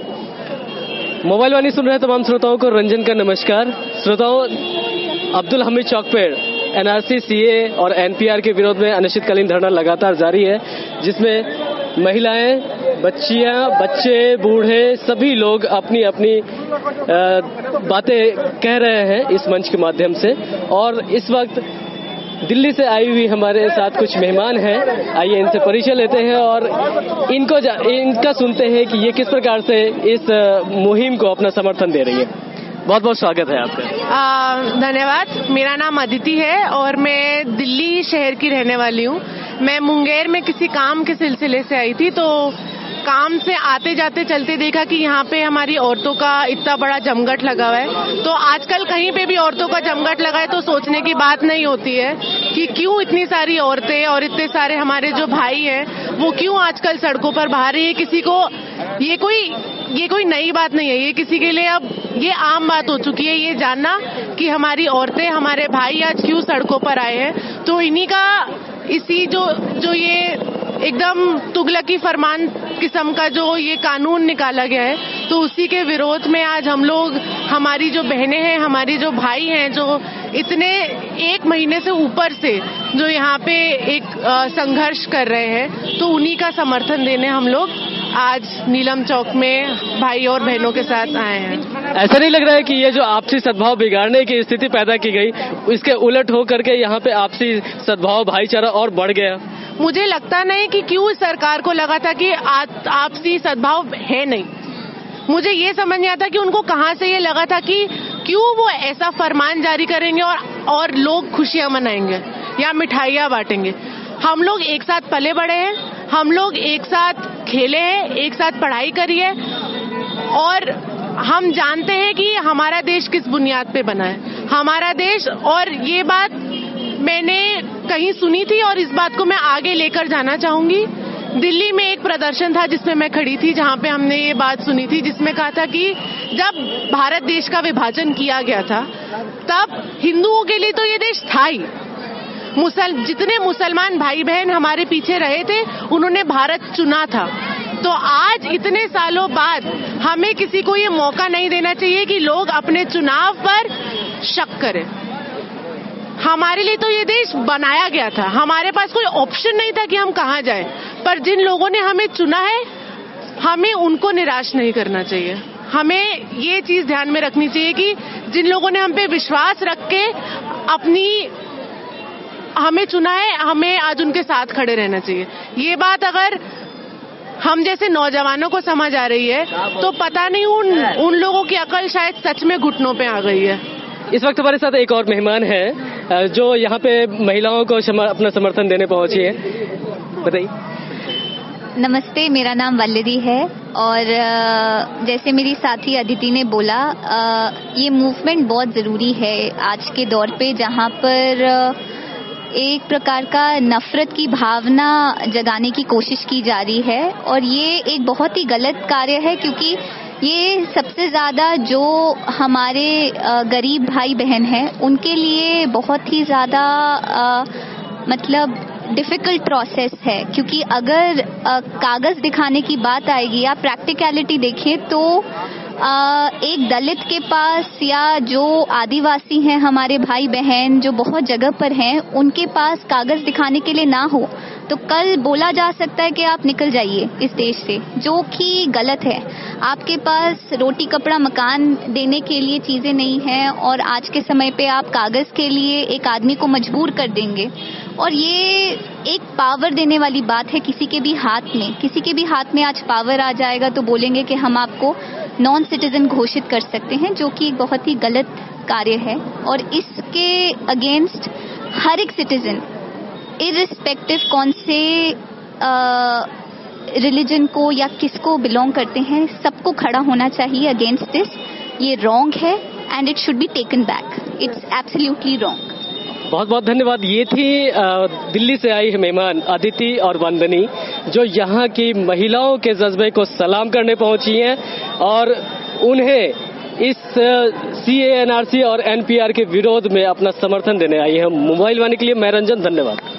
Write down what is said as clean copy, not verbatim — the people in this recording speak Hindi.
मोबाइल वाणी सुन रहे तमाम श्रोताओं को रंजन का नमस्कार। श्रोताओं, अब्दुल हमीद चौक पर एनआरसी, सीए और एनपीआर के विरोध में अनिश्चितकालीन धरना लगातार जारी है, जिसमें महिलाएं, बच्चियां, बच्चे, बूढ़े सभी लोग अपनी अपनी बातें कह रहे हैं इस मंच के माध्यम से। और इस वक्त दिल्ली से आई हुई हमारे साथ कुछ मेहमान हैं, आइए इनसे परिचय लेते हैं और इनका सुनते हैं कि ये किस प्रकार से इस मुहिम को अपना समर्थन दे रही है। बहुत बहुत स्वागत है आपका। धन्यवाद। मेरा नाम अदिति है और मैं दिल्ली शहर की रहने वाली हूँ। मैं मुंगेर में किसी काम के सिलसिले से आई थी, तो काम से आते जाते चलते देखा कि यहाँ पे हमारी औरतों का इतना बड़ा जमघट लगा हुआ है। तो आजकल कहीं पे भी औरतों का जमघट लगा है तो सोचने की बात नहीं होती है कि क्यों इतनी सारी औरतें और इतने सारे हमारे जो भाई हैं वो क्यों आजकल सड़कों पर बाहर है। किसी को ये कोई नई बात नहीं है, ये किसी के लिए अब ये आम बात हो चुकी है ये जानना कि हमारी औरतें, हमारे भाई आज क्यों सड़कों पर आए हैं। तो इन्हीं का इसी जो ये एकदम तुगलकी फरमान किस्म का जो ये कानून निकाला गया है, तो उसी के विरोध में आज हम लोग, हमारी जो बहनें हैं, हमारी जो भाई हैं, जो इतने 1 महीने से ऊपर से जो यहाँ पे एक संघर्ष कर रहे हैं, तो उन्हीं का समर्थन देने हम लोग आज नीलम चौक में भाई और बहनों के साथ आए हैं। ऐसा नहीं लग रहा है कि ये जो आपसी सद्भाव बिगाड़ने की स्थिति पैदा की गई, इसके उलट हो करके यहाँ पे आपसी सद्भाव, भाईचारा और बढ़ गया? मुझे लगता नहीं कि क्यों सरकार को लगा था कि आपसी सद्भाव है नहीं। मुझे ये समझ नहीं आता कि उनको कहाँ से ये लगा था कि क्यों वो ऐसा फरमान जारी करेंगे और लोग खुशियां मनाएंगे या मिठाइयां बांटेंगे। हम लोग एक साथ पले बड़े हैं, हम लोग एक साथ खेले हैं, एक साथ पढ़ाई करी है और हम जानते हैं कि हमारा देश किस बुनियाद पे बना है हमारा देश। और ये बात मैंने कहीं सुनी थी और इस बात को मैं आगे लेकर जाना चाहूंगी। दिल्ली में एक प्रदर्शन था जिसमें मैं खड़ी थी, जहां पे हमने ये बात सुनी थी, जिसमें कहा था कि जब भारत देश का विभाजन किया गया था तब हिंदुओं के लिए तो ये देश था ही। जितने मुसलमान भाई बहन हमारे पीछे रहे थे उन्होंने भारत चुना था। तो आज इतने सालों बाद हमें किसी को ये मौका नहीं देना चाहिए कि लोग अपने चुनाव पर शक करें। हमारे लिए तो ये देश बनाया गया था, हमारे पास कोई ऑप्शन नहीं था कि हम कहाँ जाएं। पर जिन लोगों ने हमें चुना है, हमें उनको निराश नहीं करना चाहिए। हमें ये चीज ध्यान में रखनी चाहिए कि जिन लोगों ने हम पे विश्वास रख के हमें चुना है, हमें आज उनके साथ खड़े रहना चाहिए। ये बात अगर हम जैसे नौजवानों को समझ आ रही है तो पता नहीं उन लोगों की अकल शायद सच में घुटनों पे आ गई है। इस वक्त हमारे साथ एक और मेहमान है जो यहाँ पे महिलाओं को अपना समर्थन देने पहुंची है। बताइए। नमस्ते, मेरा नाम वल्लरी है और जैसे मेरी साथी अदिति ने बोला, ये मूवमेंट बहुत ज़रूरी है आज के दौर पे, जहाँ पर एक प्रकार का नफरत की भावना जगाने की कोशिश की जा रही है। और ये एक बहुत ही गलत कार्य है, क्योंकि ये सबसे ज़्यादा जो हमारे गरीब भाई बहन हैं उनके लिए बहुत ही ज़्यादा मतलब डिफ़िकल्ट प्रोसेस है। क्योंकि अगर कागज़ दिखाने की बात आएगी या प्रैक्टिकलिटी देखिए तो एक दलित के पास या जो आदिवासी हैं हमारे भाई बहन जो बहुत जगह पर हैं, उनके पास कागज़ दिखाने के लिए ना हो तो कल बोला जा सकता है कि आप निकल जाइए इस देश से, जो कि गलत है। आपके पास रोटी कपड़ा मकान देने के लिए चीज़ें नहीं हैं और आज के समय पे आप कागज़ के लिए एक आदमी को मजबूर कर देंगे। और ये एक पावर देने वाली बात है किसी के भी हाथ में आज पावर आ जाएगा तो बोलेंगे कि हम आपको नॉन सिटीजन घोषित कर सकते हैं, जो कि बहुत ही गलत कार्य है। और इसके अगेंस्ट हर एक सिटीजन, इर्रिस्पेक्टिव कौन से रिलीजन को या किसको बिलोंग करते हैं, सबको खड़ा होना चाहिए अगेंस्ट दिस। ये रॉन्ग है and it should be taken back. It's absolutely wrong. बहुत बहुत धन्यवाद। ये थी दिल्ली से आई मेहमान अदिति और वंदनी, जो यहाँ की महिलाओं के जज्बे को सलाम करने पहुंची हैं और उन्हें इस सीए, एनआरसी और एनपीआर के विरोध में अपना समर्थन देने आई है। मोबाइल वाणी के लिए मैं रंजन, धन्यवाद।